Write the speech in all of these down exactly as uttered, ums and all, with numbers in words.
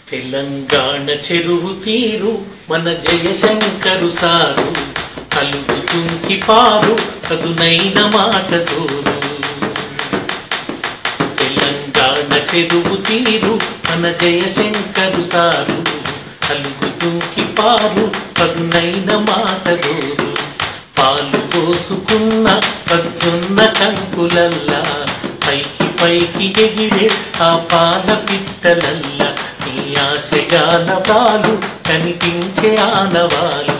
తెలంగాణ చెరువు తీరు మన జయశంకరు సారు, కలుగుతుంకి పారు కదునైన మాట జోరు. తెలంగాణ చెరువు తీరు మన జయశంకరు సారు, కలుగుతుంకి పారు కదునైన మాట జోరు. పాలు పోసుకున్న పచ్చున్న కంకులల్లా పైకి పైకి ఎగిరే ఆ పాల పిట్టలల్లా నీ ఆశగాల పాలు కనిపించే ఆనవాలు.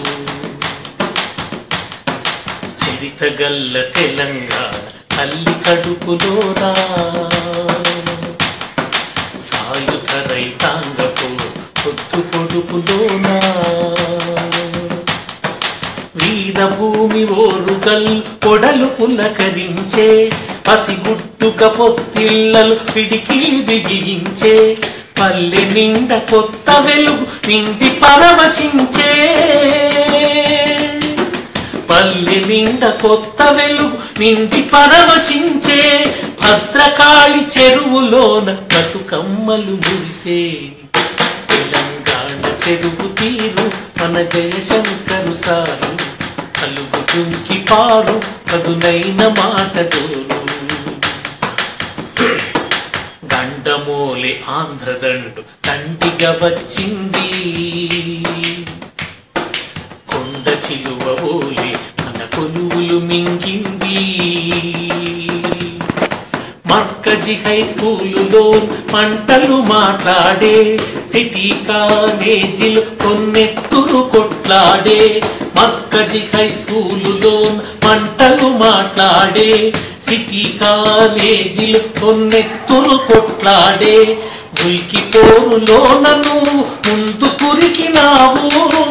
చరితగల్ల తెలంగాణ తల్లి కడుపులోనా సాయుధ రైతాంగపు పొద్దు పొడుపులోనా వీరభూమి ఓరుగల్ పొడలు పులకరించే పసిగుట్టుక పొత్తిళ్ళలు పిడికిలి బిగించే పల్లె నిండ కొత్త వెలుగు నిండి పరవశించే పల్లె నిండ కొత్త వెలుగు నిండి పరవశించే భద్రకాళి చెరువులోన బతుకమ్మలు మురిసే. తెలంగాణ చెరువు తీరు మన జయశంకరు సారు, కలుగుతుంకి పారు కదునైన మాట జోరు. గండమోలే ఆంధ్రదండు తండిగా వచ్చింది, కొండ చిలువ ఓలే మన కొలువులు మింగింది. మర్కజి హై స్కూలులో మంటలు మాట్లాడే సిటీ కాలేజీలు కొన్నెత్తులు కొట్లాడే. మర్కజి హై స్కూలులో మంటలు మాట్లాడే సిటీ కాలేజీలు కొన్నెత్తులు కొట్లాడే. ముల్కి పోరులో నన్ను ముందు కురికినావు,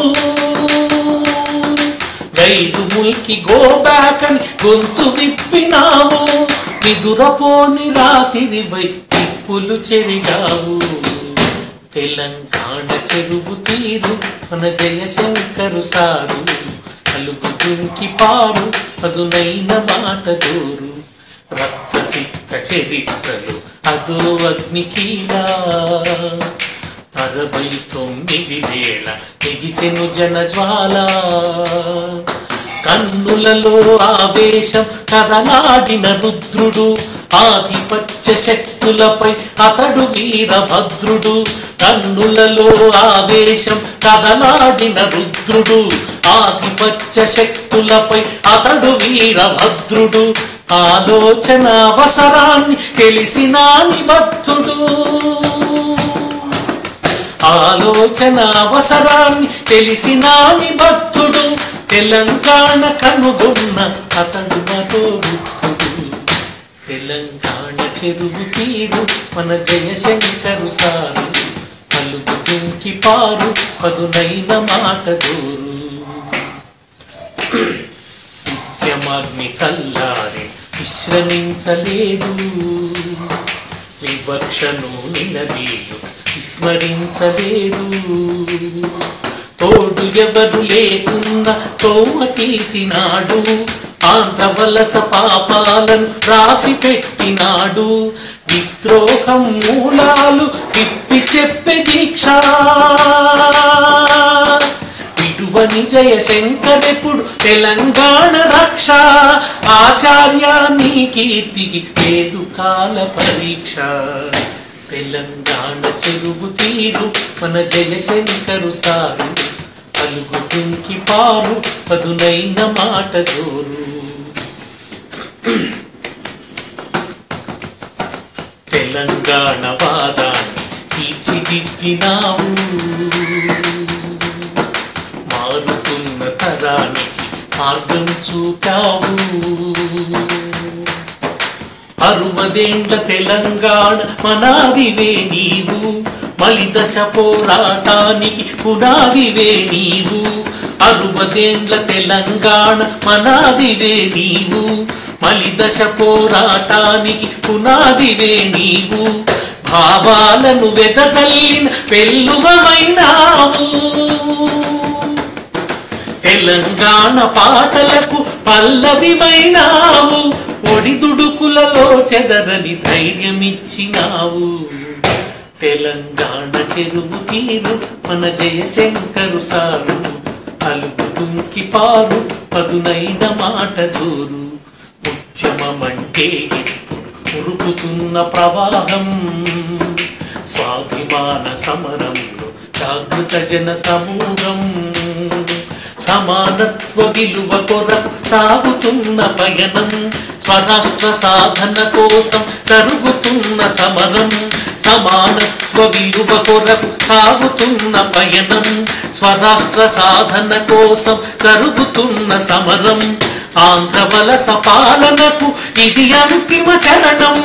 గైదు ముల్కి గోబ్యాకని గొంతు విప్పినావు. నిదురపోని రాతిరివై తిప్పులు చెరిగావు. తెలంగాణ చెరువు తీరు మన జయశంకరు సారు, కలుగుతుంకి పారు అదునైన మాట జోరు. రక్త సిక్త చరిత్రలు అదో అగ్నికీలా అరవై తొమ్మిది వేల ఎగిసెను జనజ్వాల. కన్నులలో ఆవేశం కదలాడిన రుద్రుడు, ఆధిపత్య శక్తులపై అతడు వీరభద్రుడు. కన్నులలో ఆవేశం కదలాడిన రుద్రుడు, ఆధిపత్య శక్తులపై అతడు వీరభద్రుడు. ఆలోచన అవసరాన్ని తెలిసిన నిబద్ధుడు, ఆలోచన అవసరాన్ని తెలిసిన నిబద్ధుడు. తెలంగాణ కనుగొన్న అతడు నాతో బుద్ధుడు. తెలంగాణ చెరువు తీరు మన జయశంకరు సారు, కలుగుతుంకి పారు పదునైన మాట జోరు. నిత్యమాగ్ని చల్లారి విశ్రమించలేదు, వివక్షను నిలదీయు విస్మరించలేదు. తోడు ఎవరు లేకున్నా తోమ తీసినాడు, ఆంధ్ర వలస పాపాలను రాసి పెట్టినాడు. విద్రోహం మూలాలు విప్పి చెప్పే దీక్ష విడువని జయశంకరెప్పుడు తెలంగాణ రక్ష. ఆచార్య నీ కీర్తికి లేదు కాల పరీక్ష. తెలంగాణ చెరువు తీరు మన జయశంకరు సారు, కలుగుతుంకి పారు పదునైన మాట జోరు. తెలంగాణ వాదాన్ని తీర్చిదిద్దినావు, మారుతున్న తరానికి మార్గం చూపావు. అరువదేండ్ల తెలంగాణ మనాదివే నీవు, మలిదశ పోరాటానికి పునాదివే నీవు. అరువదేండ్ల తెలంగాణ మనాదివే నీవు, మలిదశ పోరాటానికి పునాదివే నీవు. భావాలను వెదజల్లిన పెళ్ళువమైనావు, తెలంగాణ పాటలకు పల్లవిమైనావు. ఒడిదుడుకులలో చెదరని ధైర్యమిచ్చినావు. తెలంగాణ చెరువు తీరు మన జయశంకరు సారు, అలుపు దుంకి పారు పదునైన మాట జోరు. ఉద్యమమంటే ఇప్పుడు ఉరుకుతున్న ప్రవాహం, స్వాభిమాన సమరంలో జాగృత జన సమూహం. సమానత్వ విలువ కొరకు సాగుతున్న పయనం, స్వరాష్ట్ర సాధన కోసం జరుగుతున్న సమరం. సమానత్వ విలువ కొరకు సాగుతున్న పయనం, స్వరాష్ట్ర సాధన కోసం జరుగుతున్న సమరం. ఆంధ్ర వలస పాలనకు ఇది అంతిమ చరణం,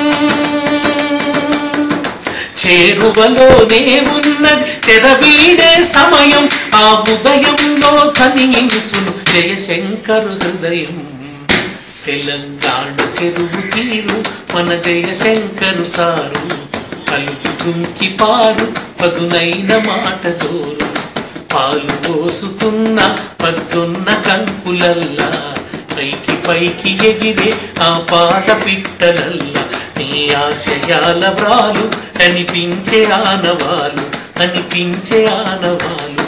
చేరువలోనే ఉన్నది చెరవీడే సమయం. ఆ ఉదయంలో కనియించును జయశంకరు హృదయం. తెలంగాణ చెరువు తీరు మన జయశంకరు సారు, కలుపు దుంకి పారు పదునైన మాట జోరు. పాలు పోసుకున్న పజ్జొన్న కంకులల్లా, పైకి పైకి ఎగిరే ఆ పాల పిట్టలల్లా, నీ ఆశయాల వ్రాలు కనిపించే ఆనవాలు, కనిపించే ఆనవాలు.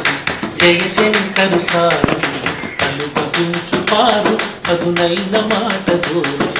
జయశంకరు సారు, కలుపు దుంకి పారు పదునైన మాట జోరు.